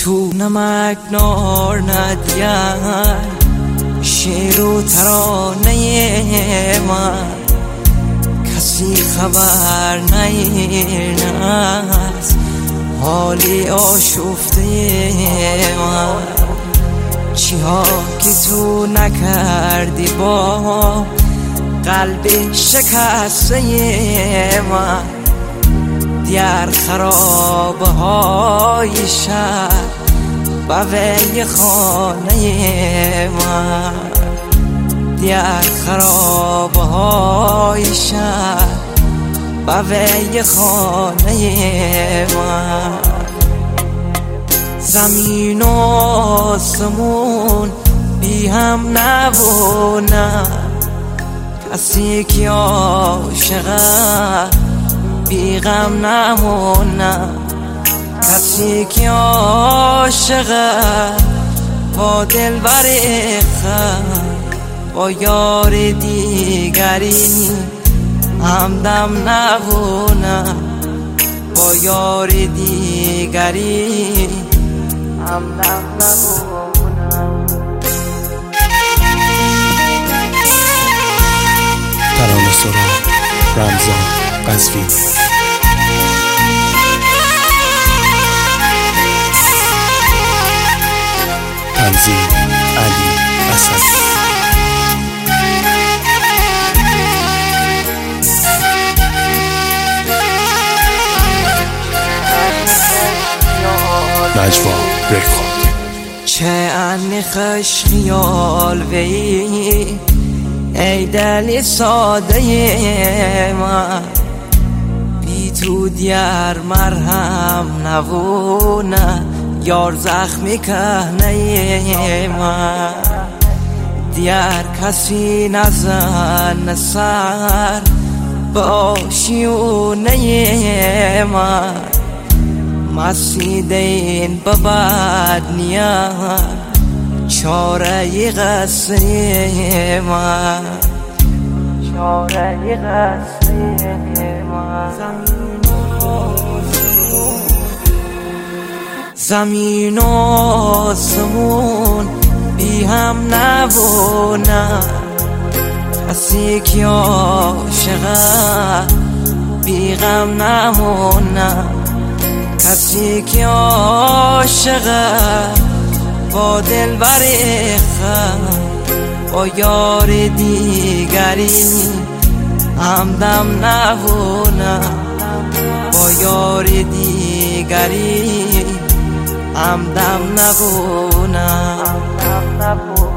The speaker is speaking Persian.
تو نمک نار ندیار شعر و ترانه من کسی خبر نگیرد از حالی آشفته من. چی ها که تو نکردی با قلب شکسته من، دیار خرابه های شهر با وی خانه من، دیار خرابه های شهر با وی خانه من. زمین و آسمون بی هم نبونه، کسی که عاشقه بی غم نمونه، کسی که عاشقه با دلبر خود با یار دیگری همدم نبونه، با یار دیگری همدم نبونه. ترانه سرا رمضان قزوینی. تنظیم علی اسدی. نجوا رکورد. چه انی خوش خیال وی ای دل ساده من، بی تو دیار مرهم نبونه، یار زخمی کنه من، دیار کسی نزن سر با شیونه من، مسیده این ببد نیت چاره قصه من، چاره قصه من. زمین و آسمون بی هم نبونه، کسی که عاشقه بی غم نمونه، کسی که عاشقه با دلبر خود با یار دیگری همدم نبونه، با یار دیگری همدم نبونه.